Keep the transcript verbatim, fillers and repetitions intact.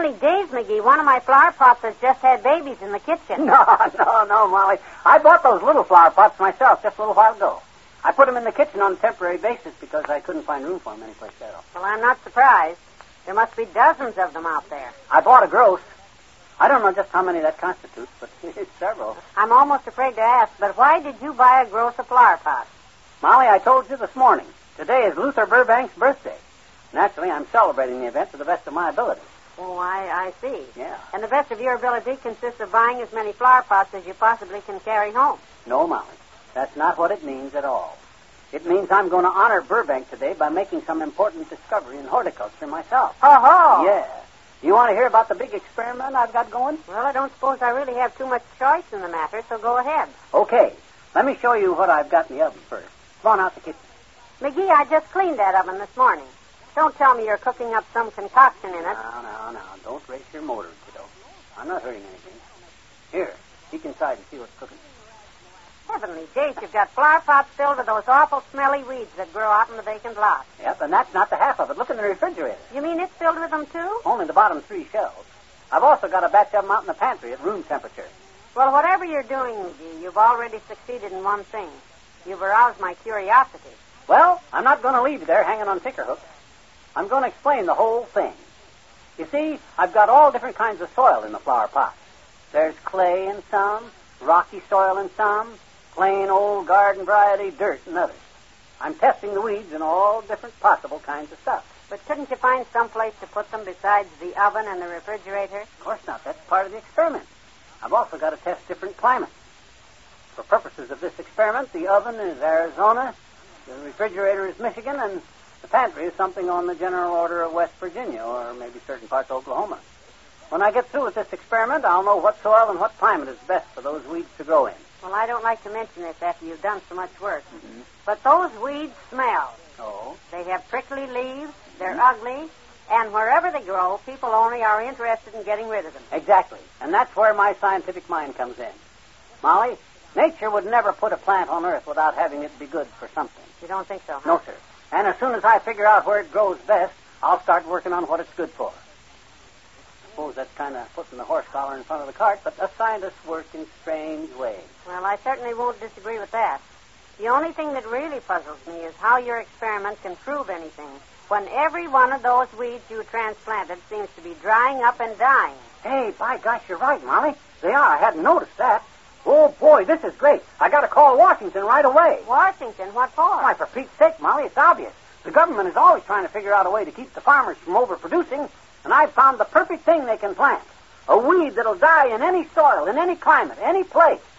Heavenly days, McGee, one of my flower pots has just had babies in the kitchen. No, no, no, Molly. I bought those little flower pots myself just a little while ago. I put them in the kitchen on a temporary basis because I couldn't find room for them anyplace else. Well, I'm not surprised. There must be dozens of them out there. I bought a gross. I don't know just how many that constitutes, but it's several. I'm almost afraid to ask, but why did you buy a gross of flower pots? Molly, I told you this morning. Today is Luther Burbank's birthday. Naturally, I'm celebrating the event to the best of my ability. Oh, I, I see. Yeah. And the best of your ability consists of buying as many flower pots as you possibly can carry home. No, Molly. That's not what it means at all. It means I'm going to honor Burbank today by making some important discovery in horticulture myself. Ho, ho! Yeah. You want to hear about the big experiment I've got going? Well, I don't suppose I really have too much choice in the matter, so go ahead. Okay. Let me show you what I've got in the oven first. Come on out the kitchen. McGee, I just cleaned that oven this morning. Don't tell me you're cooking up some concoction in it. No, no, no. Don't race your motor, kiddo. I'm not hurting anything. Here, peek inside and see what's cooking. Heavenly days, you've got flower pots filled with those awful smelly weeds that grow out in the vacant lot. Yep, and that's not the half of it. Look in the refrigerator. You mean it's filled with them, too? Only the bottom three shelves. I've also got a batch of them out in the pantry at room temperature. Well, whatever you're doing, McGee, you've already succeeded in one thing. You've aroused my curiosity. Well, I'm not going to leave you there hanging on tinkerhooks. I'm going to explain the whole thing. You see, I've got all different kinds of soil in the flower pot. There's clay in some, rocky soil in some, plain old garden variety dirt in others. I'm testing the weeds in all different possible kinds of stuff. But couldn't you find some place to put them besides the oven and the refrigerator? Of course not. That's part of the experiment. I've also got to test different climates. For purposes of this experiment, the oven is Arizona, the refrigerator is Michigan, and the pantry is something on the general order of West Virginia, or maybe certain parts of Oklahoma. When I get through with this experiment, I'll know what soil and what climate is best for those weeds to grow in. Well, I don't like to mention this after you've done so much work. Mm-hmm. But those weeds smell. Oh? They have prickly leaves, they're mm-hmm. ugly, and wherever they grow, people only are interested in getting rid of them. Exactly. And that's where my scientific mind comes in. Molly, nature would never put a plant on Earth without having it be good for something. You don't think so, huh? No, sir. And as soon as I figure out where it grows best, I'll start working on what it's good for. I suppose that's kind of putting the horse collar in front of the cart, but us scientists work in strange ways. Well, I certainly won't disagree with that. The only thing that really puzzles me is how your experiment can prove anything when every one of those weeds you transplanted seems to be drying up and dying. Hey, by gosh, you're right, Molly. They are. I hadn't noticed that. Oh, boy, this is great. I got to call Washington right away. Washington? What for? Why, for Pete's sake, Molly, it's obvious. The government is always trying to figure out a way to keep the farmers from overproducing, and I've found the perfect thing they can plant. A weed that'll die in any soil, in any climate, any place.